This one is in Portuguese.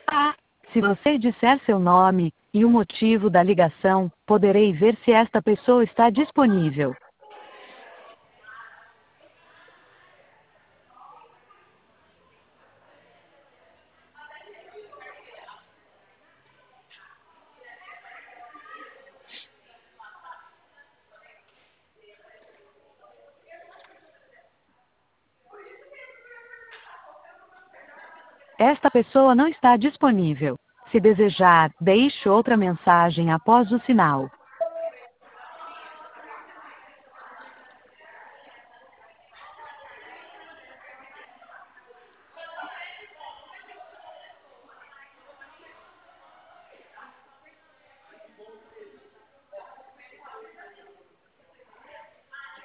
Ah, se você disser seu nome e o motivo da ligação, poderei ver se esta pessoa está disponível. Esta pessoa não está disponível. Se desejar, deixe outra mensagem após o sinal.